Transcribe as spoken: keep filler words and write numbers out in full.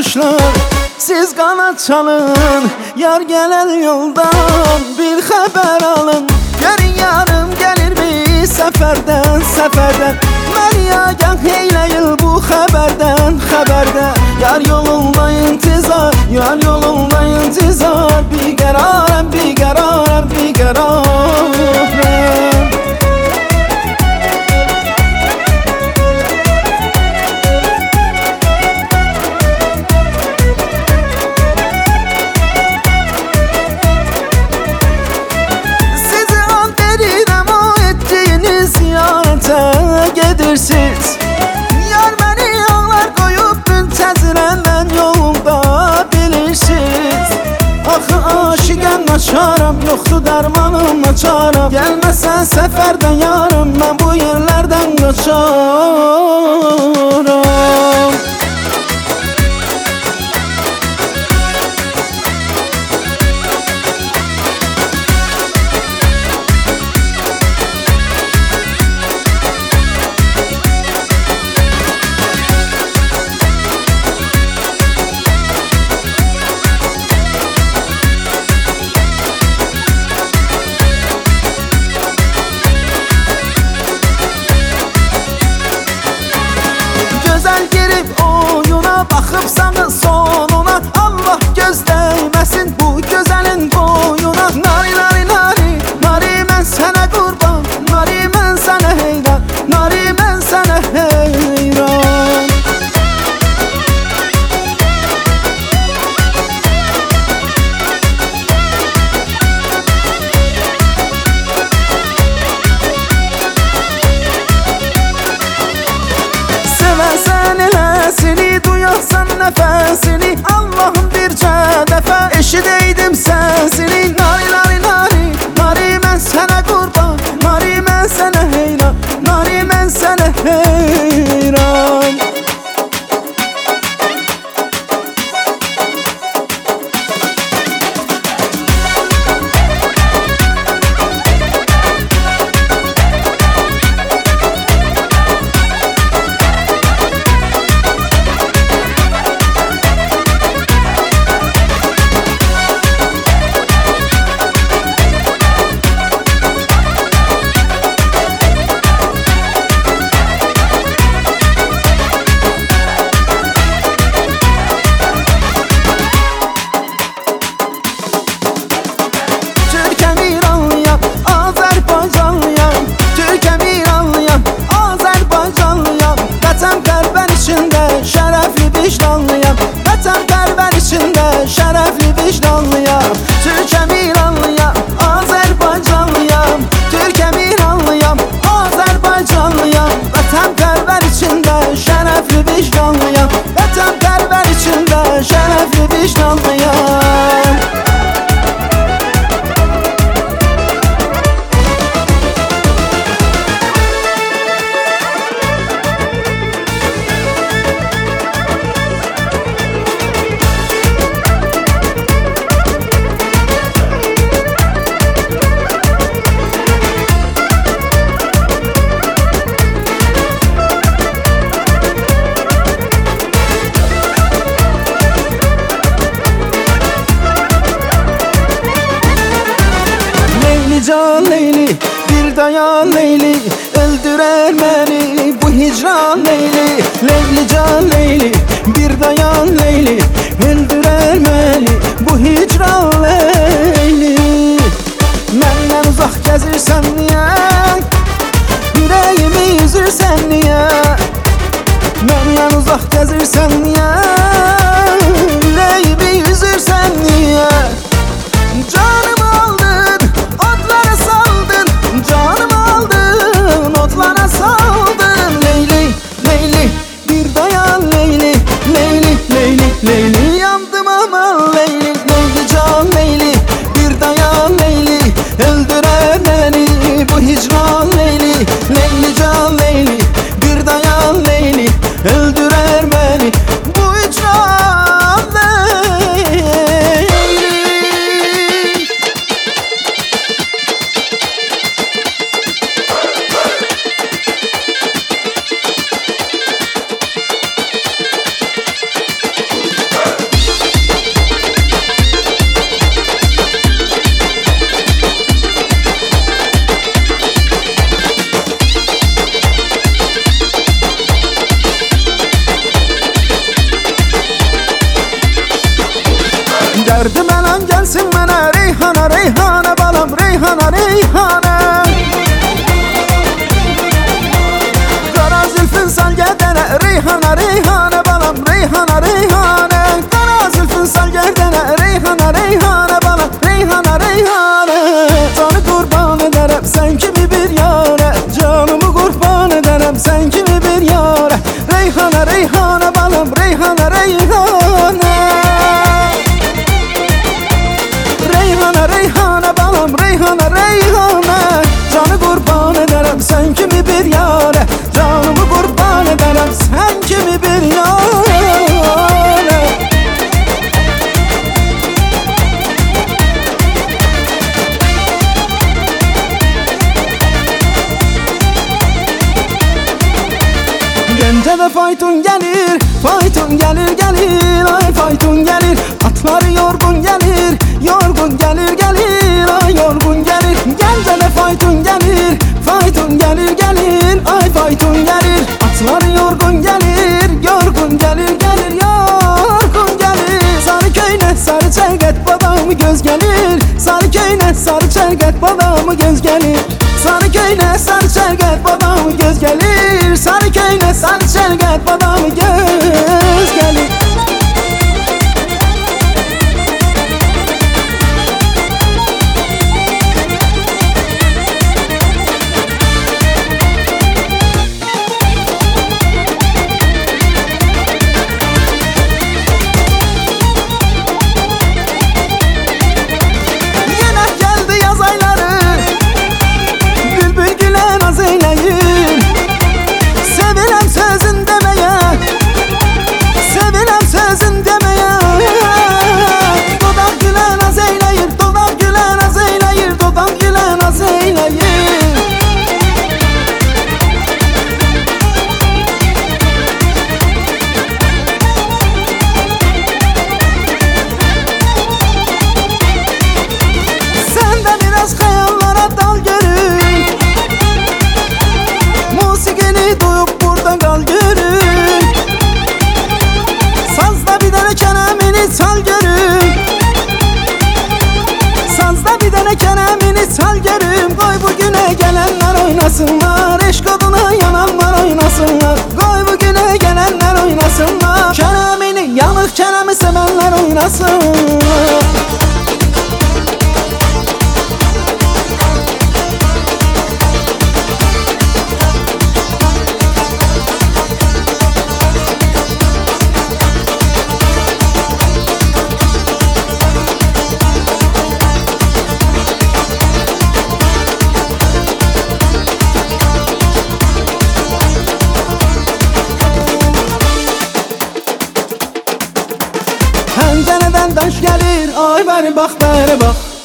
quşlar, siz qanad çalın. Yar gələn yoldan bir xəbər alın. Görün yarım gəlirmi səfərdən, səfərdən. Məni agah eyləyin bu xəbərdən, xəbərdən. Yar yolunda intizar, yar yolunda intizar. Bir qərarəm, bir qərarəm, bir qərarəm. Gedirsiniz. Yar məni yollar qoyub müntəzirəm mən yolumda, bilirsiniz. Axı aşiqəm açaram, yoxdur dərmanım açaram. Gəlməsən səfərdən yarım, mən bu yerlərdən qaçaram. Baxıb sağı sonuna, Allah göz dəyməsin bu gözəlin boyuna. Nari, nari, nari, nari mən sənə qurban, nari mən sənə heyran, nari mən sənə heyran. Sevəsən eləsini, duyarsan nəfəsini, Allah'ım bircə dəfə eşidəydim səsini. Nari, nari, nari, nari mən sənə qurban, nari mən sənə heyran, nari mən sənə heyran. Şərəfli vicdanlıyam, vətən qəlbən içində şərəfli vicdanlıyam. Türkəm İranlıyam, Azərbaycanlıyam. Türkəm İranlıyam, Azərbaycanlıyam. Vətən qəlbən içində şərəfli vicdanlıyam. Vətən qəlbən içində şərəfli vicdanlıyam. Can Leyli, bir dayan Leyli, öldürer beni bu hicran Leyli. Leyli can Leyli, bir dayan Leyli, öldürer beni bu hicran Leyli. Məndən uzaq gəzirsən niyə? Yüreğimi üzürsən niyə? Məndən uzaq gəzirsən niyə? Yüreğimi üzürsən niyə? Canımı aldın, otlara saldın. Canımı aldın, otlara saldın. Leyli, Leyli, bir dayan Leyli, Leyli, Leyli, Leyli. Derdim elan gelsin mənə Reyhana, Reyhana balam, Reyhana, Reyhana. Qara zülfün sal gədənə Reyhana, Reyhana balam, Reyhana, Reyhana. Qara zülfün sal gədənə Reyhana, Reyhana balam, Reyhana, Reyhana. Canı qurban edərəm sən kimi bir yara, canımı qurban edərəm sən kimi bir yara. Reyhana, Reyhana balam, Reyhana, Reyhana. Reyhana, Reyhana balam, Reyhana, Reyhana. Canı qurban edərəm sən kimi bir yara, canımı qurban edərəm sən kimi bir yara. Gəncədə fayton gəlir, fayton gəlir, gəlir, ay fayton gəlir. Atları yorgun gəlir, yorgun gəlir, gəlir, ay yorgun gəlir. Gəncədə fayton gəlir, fayton gəlir, gəlir, ay fayton gəlir. Atları yorgun gəlir, yorgun gəlir, gəlir, yorgun gəlir. Sarı köynə, sarı çəlqət, badamı göz gəlir. Sarı köynə, sarı çəlqət, badamı göz gəlir. Sarı köynə, sarı çəlqət, badamı göz gəlir. Sarı köynə, sarı çəlqət, badamı göz gəlir. Sal görüm, sazda bir dənə kələmini sal görüm. Qoy bugünə gələnlər oynasınlar, eşq oduna yananlar oynasınlar. Qoy bugünə gələnlər oynasınlar, kələmini, yanıq kələmi sevənlər oynasınlar. Pəncərədən daş gəlir, ay bəri bax, bəri bax.